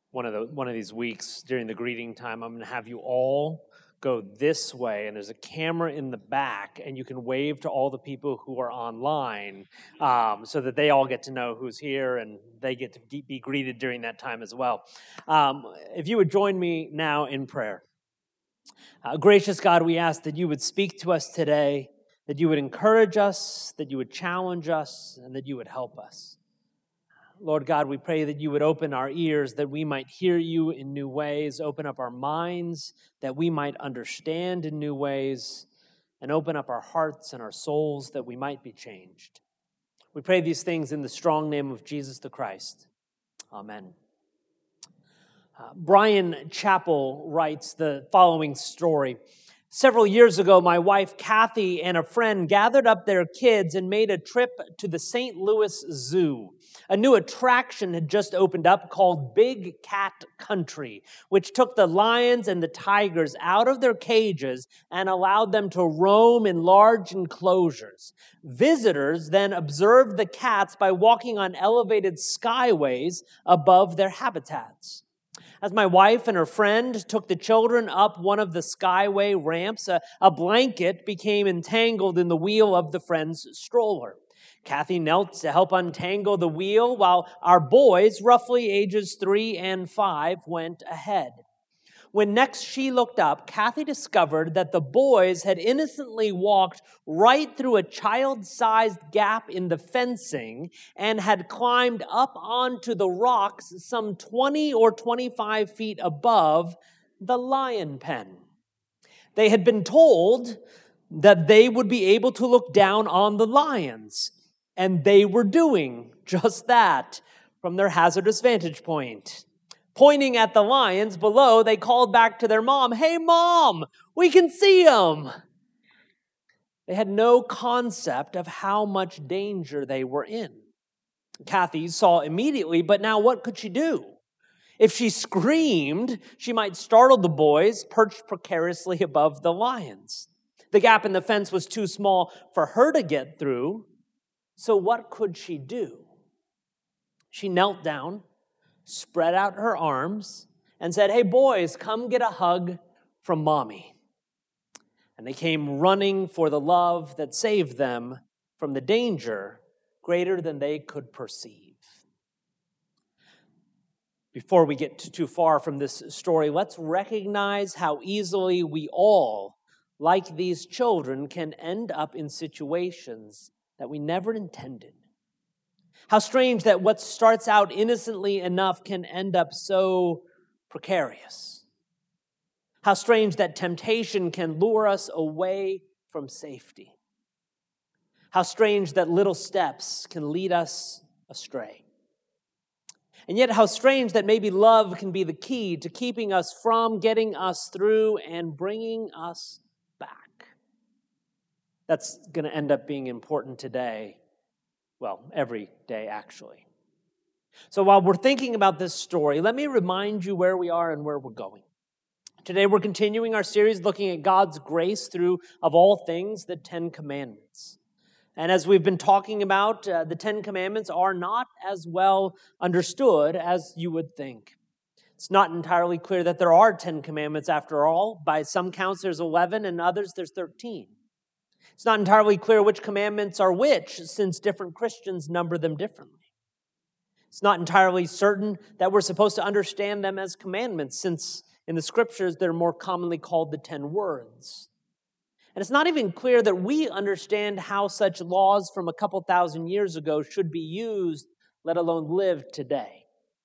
one of these weeks during the greeting time, I'm going to have you all go this way, and there's a camera in the back, and you can wave to all the people who are online so that they all get to know who's here, and they get to be greeted during that time as well. If you would join me now in prayer. Gracious God, we ask that you would speak to us today, that you would encourage us, that you would challenge us, and that you would help us. Lord God, we pray that you would open our ears, that we might hear you in new ways, open up our minds, that we might understand in new ways, and open up our hearts and our souls, that we might be changed. We pray these things in the strong name of Jesus the Christ. Amen. Brian Chappell writes the following story. Several years ago, my wife Kathy and a friend gathered up their kids and made a trip to the St. Louis Zoo. A new attraction had just opened up called Big Cat Country, which took the lions and the tigers out of their cages and allowed them to roam in large enclosures. Visitors then observed the cats by walking on elevated skyways above their habitats. As my wife and her friend took the children up one of the skyway ramps, a blanket became entangled in the wheel of the friend's stroller. Kathy knelt to help untangle the wheel while our boys, roughly ages 3 and 5, went ahead. When next she looked up, Kathy discovered that the boys had innocently walked right through a child-sized gap in the fencing and had climbed up onto the rocks some 20 or 25 feet above the lion pen. They had been told that they would be able to look down on the lions, and they were doing just that from their hazardous vantage point. Pointing at the lions below, they called back to their mom, "Hey, Mom, we can see them." They had no concept of how much danger they were in. Kathy saw immediately, but now what could she do? If she screamed, she might startle the boys perched precariously above the lions. The gap in the fence was too small for her to get through, so what could she do? She knelt down, spread out her arms, and said, "Hey, boys, come get a hug from Mommy." And they came running for the love that saved them from the danger greater than they could perceive. Before we get too far from this story, let's recognize how easily we all, like these children, can end up in situations that we never intended. How strange that what starts out innocently enough can end up so precarious. How strange that temptation can lure us away from safety. How strange that little steps can lead us astray. And yet how strange that maybe love can be the key to keeping us from, getting us through, and bringing us back. That's going to end up being important today. Well, every day, actually. So while we're thinking about this story, let me remind you where we are and where we're going. Today, we're continuing our series looking at God's grace through, of all things, the Ten Commandments. And as we've been talking about, the Ten Commandments are not as well understood as you would think. It's not entirely clear that there are 10 commandments after all. By some counts, there's 11, and others, there's 13. It's not entirely clear which commandments are which, since different Christians number them differently. It's not entirely certain that we're supposed to understand them as commandments, since in the Scriptures they're more commonly called the 10 words. And it's not even clear that we understand how such laws from a couple thousand years ago should be used, let alone lived today.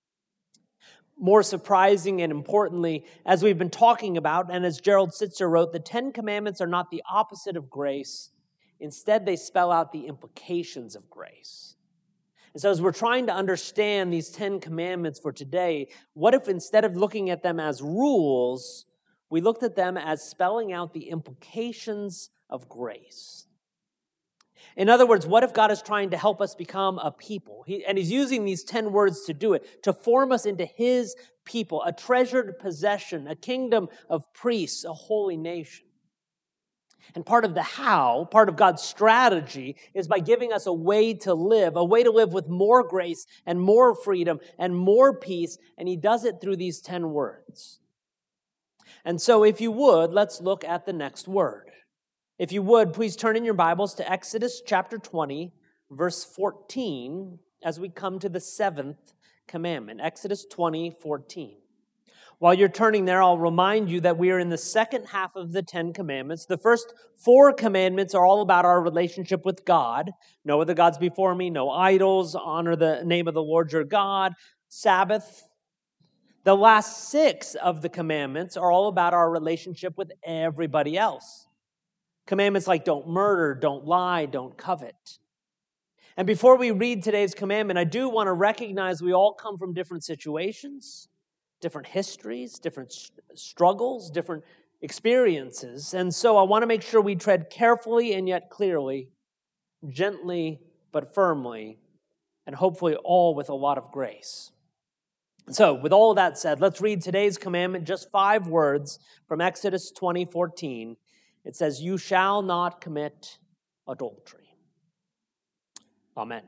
More surprising and importantly, as we've been talking about, and as Gerald Sitzer wrote, the Ten Commandments are not the opposite of grace. Instead, they spell out the implications of grace. And so as we're trying to understand these 10 Commandments for today, what if instead of looking at them as rules, we looked at them as spelling out the implications of grace? In other words, what if God is trying to help us become a people? And he's using these 10 words to do it, to form us into his people, a treasured possession, a kingdom of priests, a holy nation. And part of the how, part of God's strategy, is by giving us a way to live with more grace and more freedom and more peace. And he does it through these 10 words. And so if you would, let's look at the next word. If you would, please turn in your Bibles to Exodus chapter 20, verse 14, as we come to the 7th commandment. Exodus 20, 14. While you're turning there, I'll remind you that we are in the second half of the 10 commandments. The first 4 commandments are all about our relationship with God. No other gods before me, no idols, honor the name of the Lord your God, Sabbath. The last 6 of the commandments are all about our relationship with everybody else. Commandments like don't murder, don't lie, don't covet. And before we read today's commandment, I do want to recognize we all come from different situations, different histories, different struggles, different experiences. And so I want to make sure we tread carefully and yet clearly, gently but firmly, and hopefully all with a lot of grace. So with all of that said, let's read today's commandment, just 5 words from Exodus 20:14. It says, "You shall not commit adultery." Amen.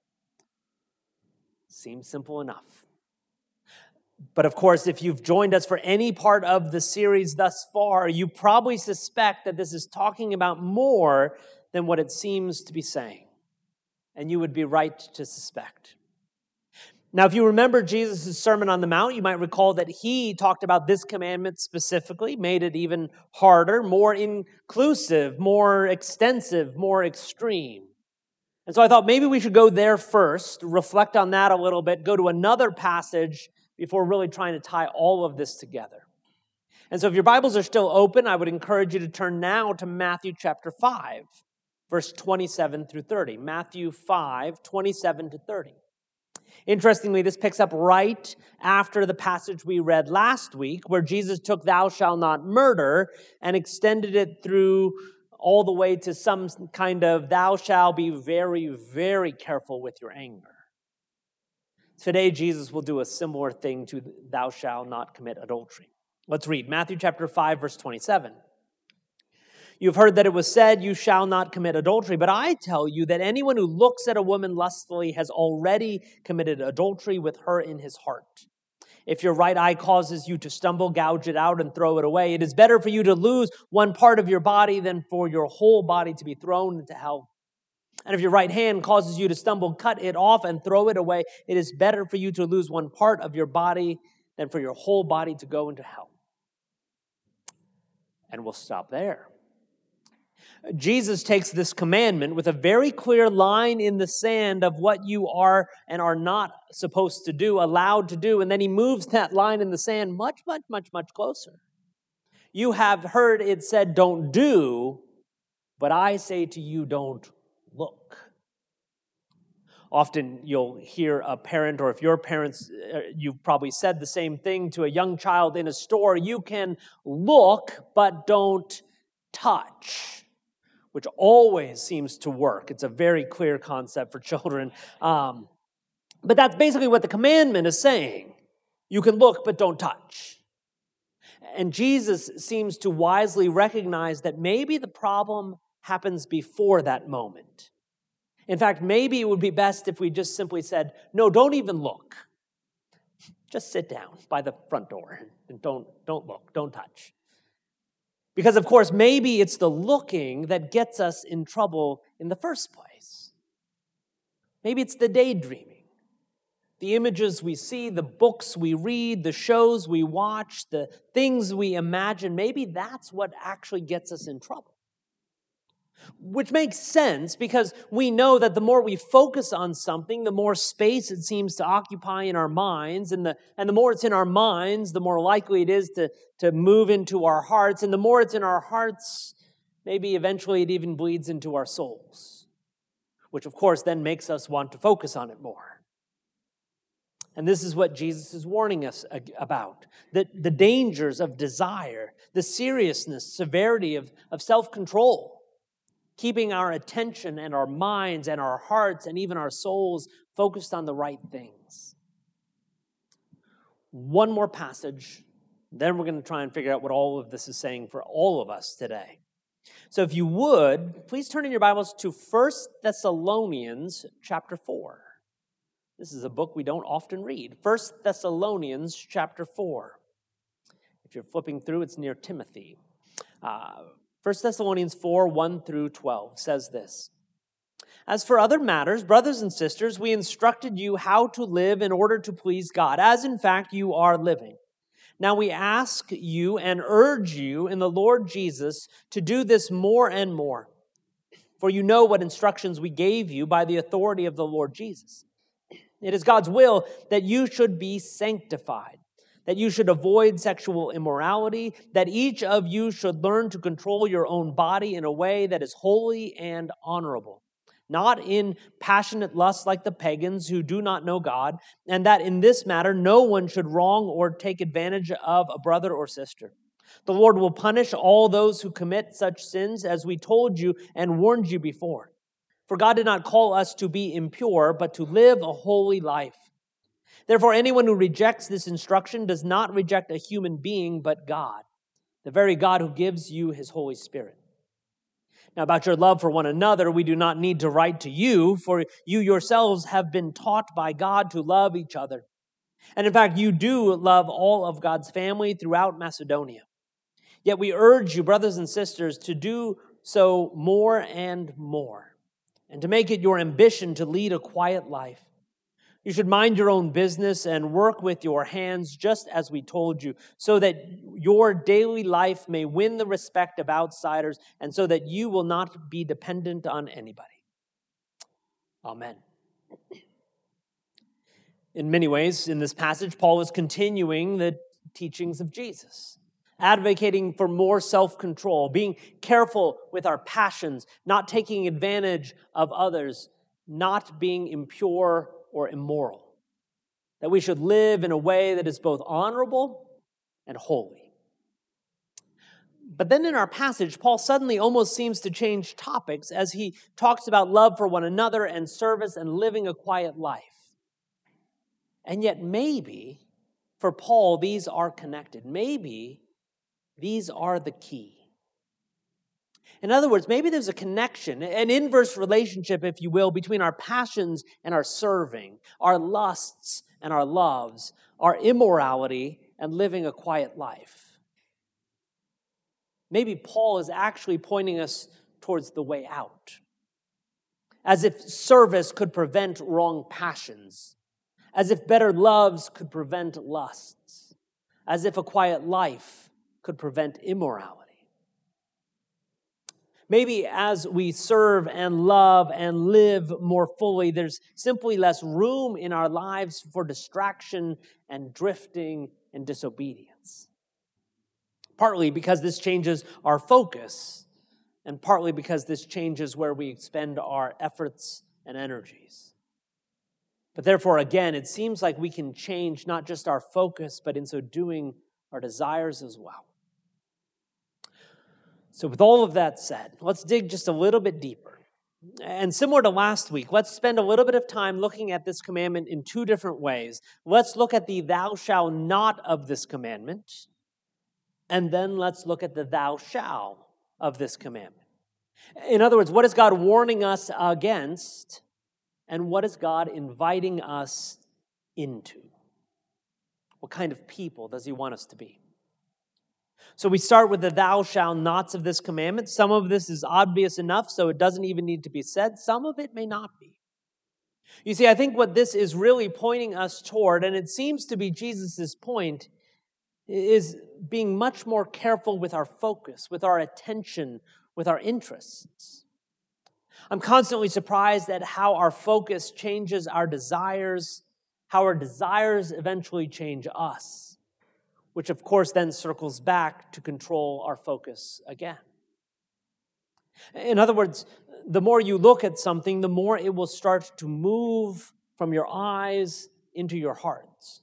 Seems simple enough. But of course, if you've joined us for any part of the series thus far, you probably suspect that this is talking about more than what it seems to be saying. And you would be right to suspect. Now, if you remember Jesus' Sermon on the Mount, you might recall that he talked about this commandment specifically, made it even harder, more inclusive, more extensive, more extreme. And so I thought maybe we should go there first, reflect on that a little bit, go to another passage before really trying to tie all of this together. And so if your Bibles are still open, I would encourage you to turn now to Matthew chapter 5, verse 27 through 30. Matthew 5, 27 to 30. Interestingly, this picks up right after the passage we read last week, where Jesus took "thou shalt not murder" and extended it through all the way to some kind of "thou shalt be very, very careful with your anger." Today, Jesus will do a similar thing to "thou shalt not commit adultery." Let's read Matthew chapter 5, verse 27. "You've heard that it was said, 'You shall not commit adultery.' But I tell you that anyone who looks at a woman lustfully has already committed adultery with her in his heart. If your right eye causes you to stumble, gouge it out and throw it away. It is better for you to lose one part of your body than for your whole body to be thrown into hell. And if your right hand causes you to stumble, cut it off and throw it away. It is better for you to lose one part of your body than for your whole body to go into hell." And we'll stop there. Jesus takes this commandment with a very clear line in the sand of what you are and are not supposed to do, allowed to do, and then he moves that line in the sand much, much, much, much closer. "You have heard it said, 'Don't do,' but I say to you, don't look." Often you'll hear a parent, or if your parents, you've probably said the same thing to a young child in a store, "You can look, but don't touch," which always seems to work. It's a very clear concept for children. But that's basically what the commandment is saying. You can look, but don't touch. And Jesus seems to wisely recognize that maybe the problem happens before that moment. In fact, maybe it would be best if we just simply said, "No, don't even look. Just sit down by the front door and don't look, don't touch." Because, of course, maybe it's the looking that gets us in trouble in the first place. Maybe it's the daydreaming, the images we see, the books we read, the shows we watch, the things we imagine. Maybe that's what actually gets us in trouble. Which makes sense because we know that the more we focus on something, the more space it seems to occupy in our minds. And the more it's in our minds, the more likely it is to move into our hearts. And the more it's in our hearts, maybe eventually it even bleeds into our souls. Which, of course, then makes us want to focus on it more. And this is what Jesus is warning us about. The dangers of desire, the seriousness, severity of self-control. Keeping our attention and our minds and our hearts and even our souls focused on the right things. One more passage, then we're going to try and figure out what all of this is saying for all of us today. So if you would, please turn in your Bibles to 1 Thessalonians chapter 4. This is a book we don't often read. 1 Thessalonians chapter 4. If you're flipping through, it's near Timothy. 1 Thessalonians 4, 1 through 12 says this. As for other matters, brothers and sisters, we instructed you how to live in order to please God, as in fact you are living. Now we ask you and urge you in the Lord Jesus to do this more and more. For you know what instructions we gave you by the authority of the Lord Jesus. It is God's will that you should be sanctified, that you should avoid sexual immorality, that each of you should learn to control your own body in a way that is holy and honorable, not in passionate lust like the pagans who do not know God, and that in this matter no one should wrong or take advantage of a brother or sister. The Lord will punish all those who commit such sins, as we told you and warned you before. For God did not call us to be impure, but to live a holy life. Therefore, anyone who rejects this instruction does not reject a human being, but God, the very God who gives you his Holy Spirit. Now, about your love for one another, we do not need to write to you, for you yourselves have been taught by God to love each other. And in fact, you do love all of God's family throughout Macedonia. Yet we urge you, brothers and sisters, to do so more and more, and to make it your ambition to lead a quiet life. You should mind your own business and work with your hands, just as we told you, so that your daily life may win the respect of outsiders, and so that you will not be dependent on anybody. Amen. In many ways, in this passage, Paul is continuing the teachings of Jesus, advocating for more self-control, being careful with our passions, not taking advantage of others, not being impure or immoral, that we should live in a way that is both honorable and holy. But then in our passage, Paul suddenly almost seems to change topics as he talks about love for one another and service and living a quiet life. And yet maybe, for Paul, these are connected. Maybe these are the key. In other words, maybe there's a connection, an inverse relationship, if you will, between our passions and our serving, our lusts and our loves, our immorality and living a quiet life. Maybe Paul is actually pointing us towards the way out, as if service could prevent wrong passions, as if better loves could prevent lusts, as if a quiet life could prevent immorality. Maybe as we serve and love and live more fully, there's simply less room in our lives for distraction and drifting and disobedience. Partly because this changes our focus, and partly because this changes where we expend our efforts and energies. But therefore, again, it seems like we can change not just our focus, but in so doing, our desires as well. So with all of that said, let's dig just a little bit deeper. And similar to last week, let's spend a little bit of time looking at this commandment in two different ways. Let's look at the thou shalt not of this commandment, and then let's look at the thou shalt of this commandment. In other words, what is God warning us against, and what is God inviting us into? What kind of people does he want us to be? So we start with the thou shalt nots of this commandment. Some of this is obvious enough, so it doesn't even need to be said. Some of it may not be. You see, I think what this is really pointing us toward, and it seems to be Jesus' point, is being much more careful with our focus, with our attention, with our interests. I'm constantly surprised at how our focus changes our desires, how our desires eventually change us, which of course then circles back to control our focus again. In other words, the more you look at something, the more it will start to move from your eyes into your hearts,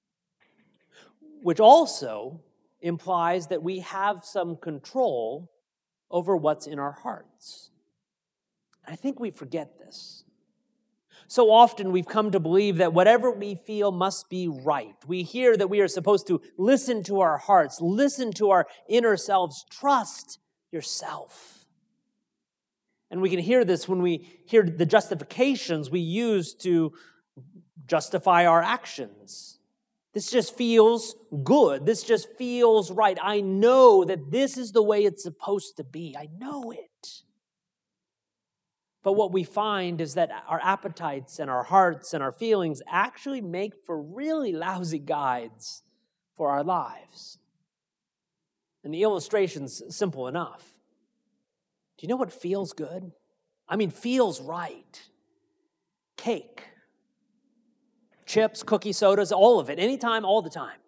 which also implies that we have some control over what's in our hearts. I think we forget this. So often we've come to believe that whatever we feel must be right. We hear that we are supposed to listen to our hearts, listen to our inner selves, trust yourself. And we can hear this when we hear the justifications we use to justify our actions. This just feels good. This just feels right. I know that this is the way it's supposed to be. I know it. But what we find is that our appetites and our hearts and our feelings actually make for really lousy guides for our lives. And the illustration's simple enough. Do you know what feels good? I mean, feels right. Cake, chips, cookie, sodas, all of it, anytime, all the time.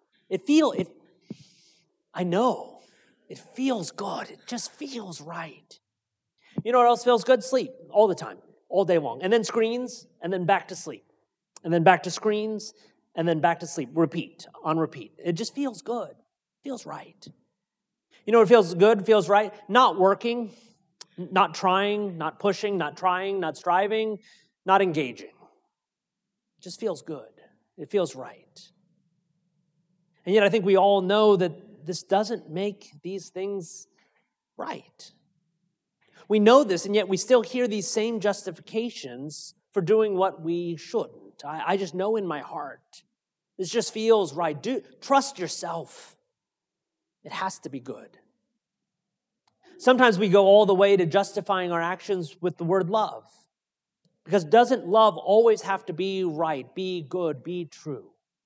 I know, it feels good. It just feels right. You know what else feels good? Sleep, all the time, all day long. And then screens, and then back to sleep. And then back to screens, and then back to sleep. Repeat, on repeat. It just feels good. Feels right. You know what feels good, feels right? Not working, not trying, not pushing, not trying, not striving, not engaging. It just feels good. It feels right. And yet I think we all know that this doesn't make these things right. We know this, and yet we still hear these same justifications for doing what we shouldn't. I just know in my heart, this just feels right. Trust yourself. It has to be good. Sometimes we go all the way to justifying our actions with the word love. Because doesn't love always have to be right, be good, be true?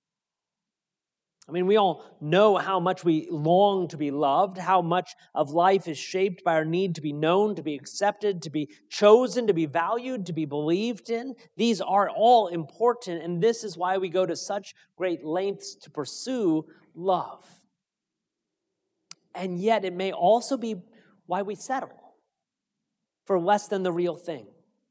I mean, we all know how much we long to be loved, how much of life is shaped by our need to be known, to be accepted, to be chosen, to be valued, to be believed in. These are all important, and this is why we go to such great lengths to pursue love. And yet it may also be why we settle for less than the real thing.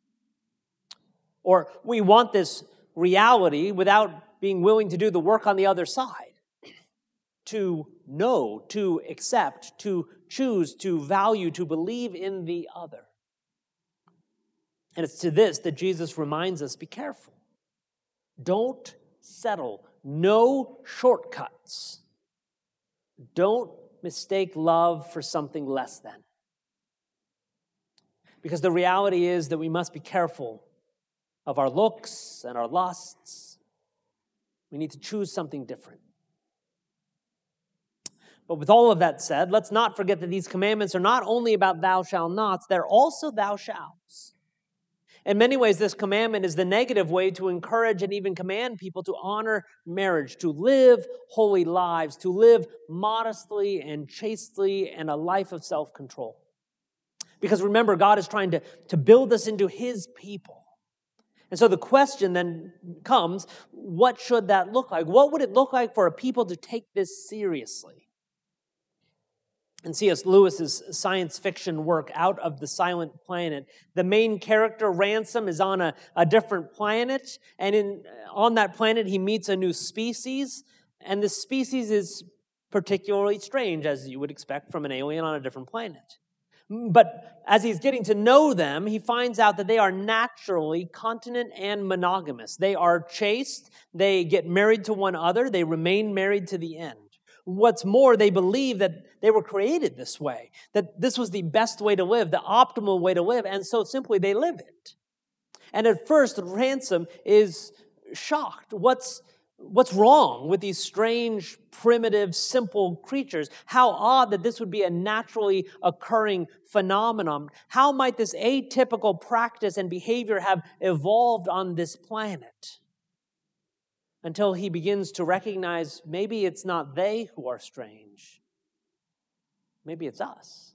Or we want this reality without being willing to do the work on the other side. To know, to accept, to choose, to value, to believe in the other. And it's to this that Jesus reminds us, be careful. Don't settle. No shortcuts. Don't mistake love for something less than. Because the reality is that we must be careful of our looks and our lusts. We need to choose something different. But with all of that said, let's not forget that these commandments are not only about thou shalt nots, they're also thou shalts. In many ways, this commandment is the negative way to encourage and even command people to honor marriage, to live holy lives, to live modestly and chastely and a life of self-control. Because remember, God is trying to build us into His people. And so the question then comes, what should that look like? What would it look like for a people to take this seriously? In C.S. Lewis's science fiction work, Out of the Silent Planet, the main character, Ransom, is on a different planet, and on that planet he meets a new species, and the species is particularly strange, as you would expect from an alien on a different planet. But as he's getting to know them, he finds out that they are naturally continent and monogamous. They are chaste, they get married to one another, they remain married to the end. What's more, they believe that they were created this way, that this was the best way to live, the optimal way to live, and so simply they live it. And at first, Ransom is shocked. What's wrong with these strange, primitive, simple creatures? How odd that this would be a naturally occurring phenomenon. How might this atypical practice and behavior have evolved on this planet? Until he begins to recognize maybe it's not they who are strange. Maybe it's us.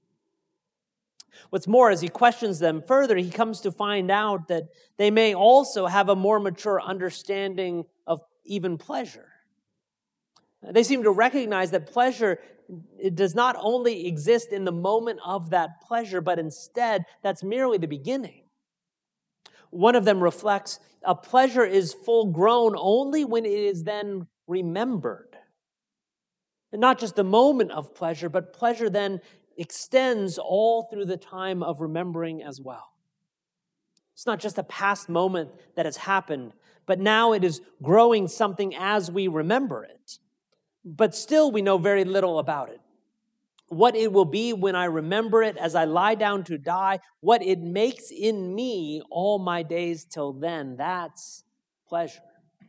What's more, as he questions them further, he comes to find out that they may also have a more mature understanding of even pleasure. They seem to recognize that pleasure, it does not only exist in the moment of that pleasure, but instead, that's merely the beginning. One of them reflects, a pleasure is full grown only when it is then remembered. And not just the moment of pleasure, but pleasure then extends all through the time of remembering as well. It's not just a past moment that has happened, but now it is growing something as we remember it. But still we know very little about it. what it will be when I remember it as I lie down to die, what it makes in me all my days till then, that's pleasure.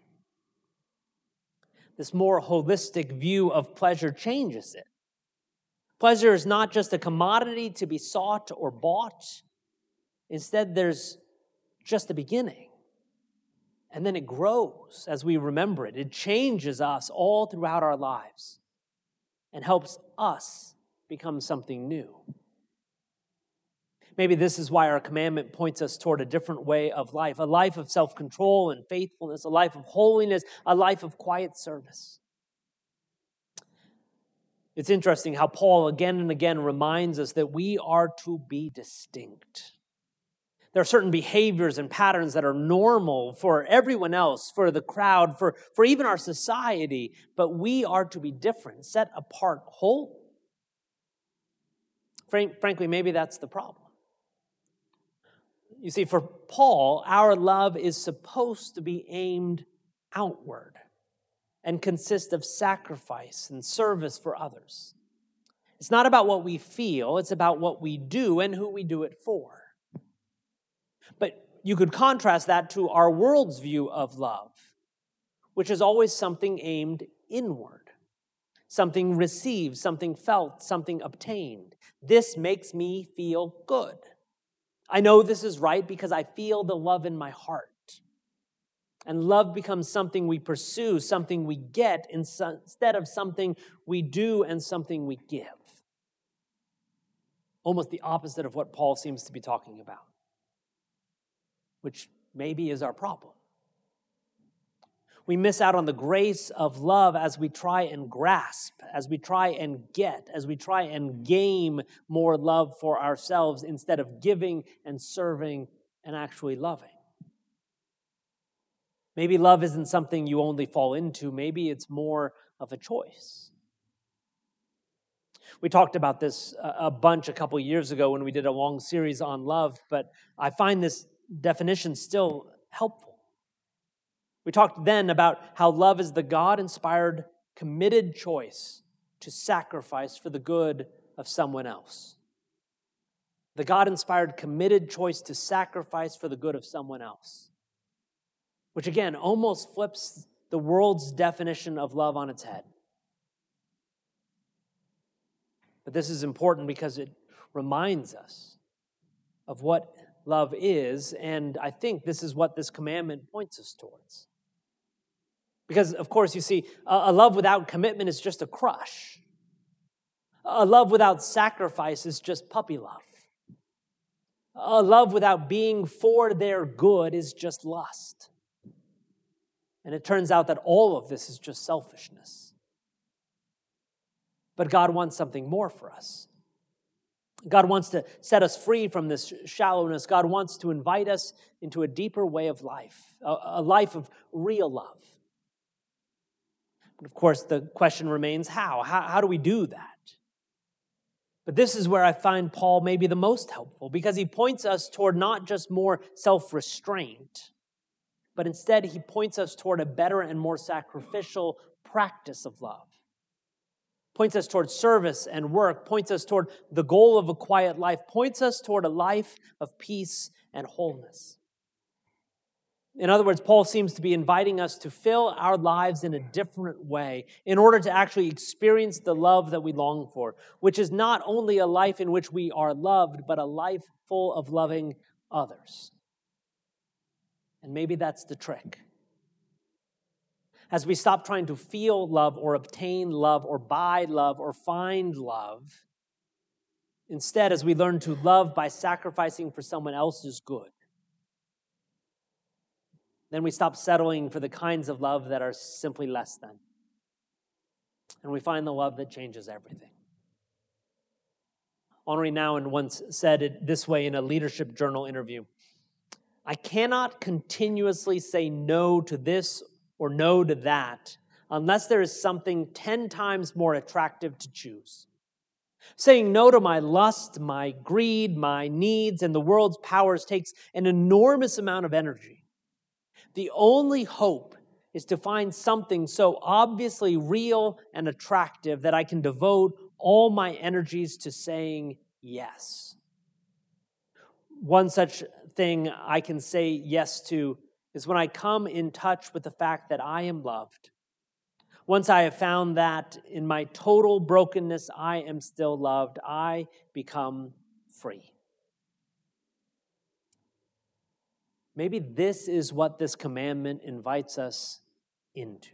This more holistic view of pleasure changes it. Pleasure is not just a commodity to be sought or bought. Instead, there's just a beginning. And then it grows as we remember it. It changes us all throughout our lives and helps us become something new. Maybe this is why our commandment points us toward a different way of life, a life of self-control and faithfulness, a life of holiness, a life of quiet service. It's interesting how Paul again and again reminds us that we are to be distinct. There are certain behaviors and patterns that are normal for everyone else, for the crowd, for even our society, but we are to be different, set apart, holy. Frankly, maybe that's the problem. You see, for Paul, our love is supposed to be aimed outward and consist of sacrifice and service for others. It's not about what we feel, it's about what we do and who we do it for. But you could contrast that to our world's view of love, which is always something aimed inward, something received, something felt, something obtained. This makes me feel good. I know this is right because I feel the love in my heart. And love becomes something we pursue, something we get, instead of something we do and something we give. Almost the opposite of what Paul seems to be talking about, which maybe is our problem. We miss out on the grace of love as we try and grasp, as we try and get, as we try and gain more love for ourselves instead of giving and serving and actually loving. Maybe love isn't something you only fall into. Maybe it's more of a choice. We talked about this a bunch a couple years ago when we did a long series on love, but I find this definition still helpful. We talked then about how love is the God-inspired, committed choice to sacrifice for the good of someone else. The God-inspired, committed choice to sacrifice for the good of someone else. Which again, almost flips the world's definition of love on its head. But this is important because it reminds us of what love is, and I think this is what this commandment points us towards. Because, of course, you see, a love without commitment is just a crush. A love without sacrifice is just puppy love. A love without being for their good is just lust. And it turns out that all of this is just selfishness. But God wants something more for us. God wants to set us free from this shallowness. God wants to invite us into a deeper way of life, a life of real love. But of course, the question remains, how? How do we do that? But this is where I find Paul maybe the most helpful, because he points us toward not just more self-restraint, but instead he points us toward a better and more sacrificial practice of love. Points us toward service and work, points us toward the goal of a quiet life, points us toward a life of peace and wholeness. In other words, Paul seems to be inviting us to fill our lives in a different way in order to actually experience the love that we long for, which is not only a life in which we are loved, but a life full of loving others. And maybe that's the trick. As we stop trying to feel love or obtain love or buy love or find love, instead, as we learn to love by sacrificing for someone else's good, then we stop settling for the kinds of love that are simply less than. And we find the love that changes everything. Henri Nouwen once said it this way in a Leadership Journal interview: I cannot continuously say no to this or no to that unless there is something 10 times more attractive to choose. Saying no to my lust, my greed, my needs, and the world's powers takes an enormous amount of energy. The only hope is to find something so obviously real and attractive that I can devote all my energies to saying yes. One such thing I can say yes to is when I come in touch with the fact that I am loved. Once I have found that in my total brokenness, I am still loved, I become free. Maybe this is what this commandment invites us into.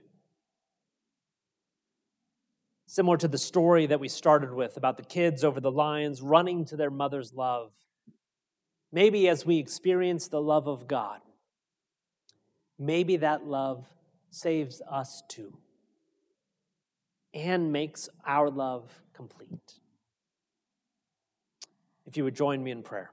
Similar to the story that we started with about the kids over the lions running to their mother's love. Maybe as we experience the love of God, maybe that love saves us too and makes our love complete. If you would join me in prayer.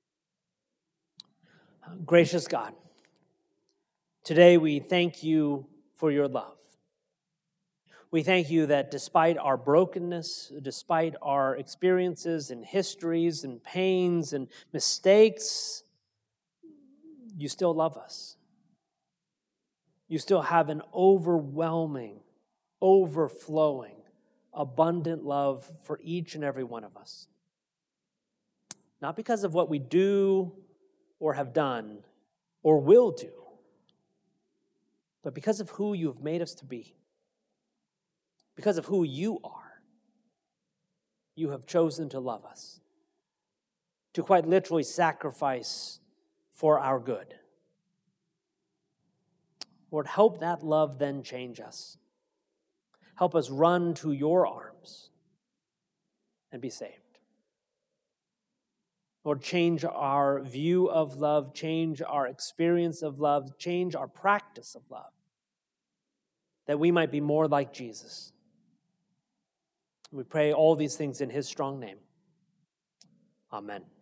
Gracious God, today we thank you for your love. We thank you that despite our brokenness, despite our experiences and histories and pains and mistakes, you still love us. You still have an overwhelming, overflowing, abundant love for each and every one of us. Not because of what we do or have done or will do, but because of who you have made us to be. Because of who you are, you have chosen to love us, to quite literally sacrifice for our good. Lord, help that love then change us. Help us run to your arms and be saved. Lord, change our view of love, change our experience of love, change our practice of love, that we might be more like Jesus. We pray all these things in his strong name. Amen.